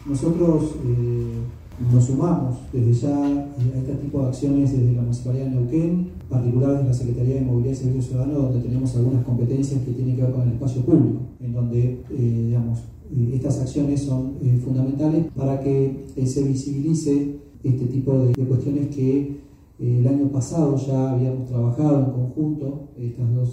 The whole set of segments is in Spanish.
Nosotros nos sumamos desde ya a este tipo de acciones desde la Municipalidad de Neuquén, en particular desde la Secretaría de Movilidad y Servicios Ciudadanos, donde tenemos algunas competencias que tienen que ver con el espacio público, en donde estas acciones son fundamentales para que se visibilice este tipo de cuestiones que el año pasado ya habíamos trabajado en conjunto, estas dos,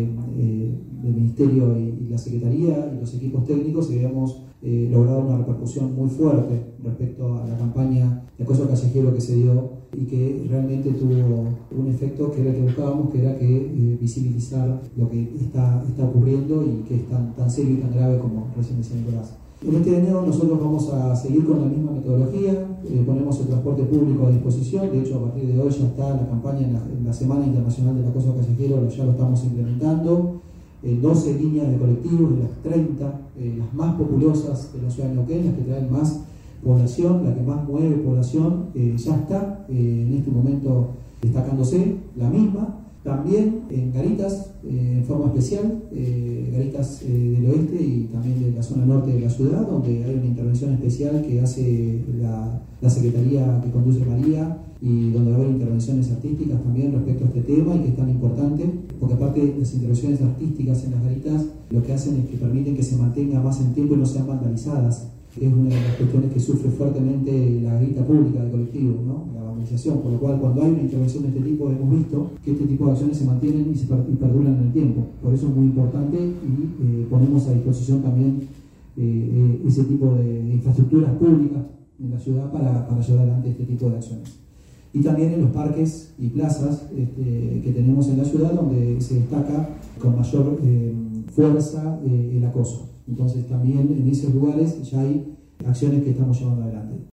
el Ministerio y la Secretaría y los equipos técnicos, y habíamos logrado una repercusión muy fuerte respecto a la campaña de acoso callejero que se dio y que realmente tuvo un efecto que era el que buscábamos, que era que visibilizar lo que está ocurriendo y que es tan serio y tan grave como recién decía Nicolás. En este año nosotros vamos a seguir con la misma metodología, ponemos el transporte público a disposición. De hecho, a partir de hoy ya está la campaña en la Semana Internacional del Acoso Callejero, ya lo estamos implementando. 12 líneas de colectivos de las 30, las más populosas de la ciudad de Neuquén, las que traen más población, la que más mueve población, ya está en este momento destacándose la misma. También en garitas, en forma especial, garitas del oeste y también de la zona norte de la ciudad, donde hay una intervención especial que hace la Secretaría que conduce María, y donde va a haber intervenciones artísticas también respecto a este tema, y que es tan importante, porque aparte de las intervenciones artísticas en las garitas, lo que hacen es que permiten que se mantenga más en tiempo y no sean vandalizadas. Es una de las cuestiones que sufre fuertemente la garita pública de colectivos, ¿no? La vandalización, por lo cual cuando hay una intervención de este tipo hemos visto que este tipo de acciones se mantienen y perduran en el tiempo. Por eso es muy importante y ponemos a disposición también ese tipo de infraestructuras públicas en la ciudad para llevar adelante este tipo de acciones. Y también en los parques y plazas que tenemos en la ciudad, donde se destaca con mayor fuerza el acoso. Entonces también en esos lugares ya hay acciones que estamos llevando adelante.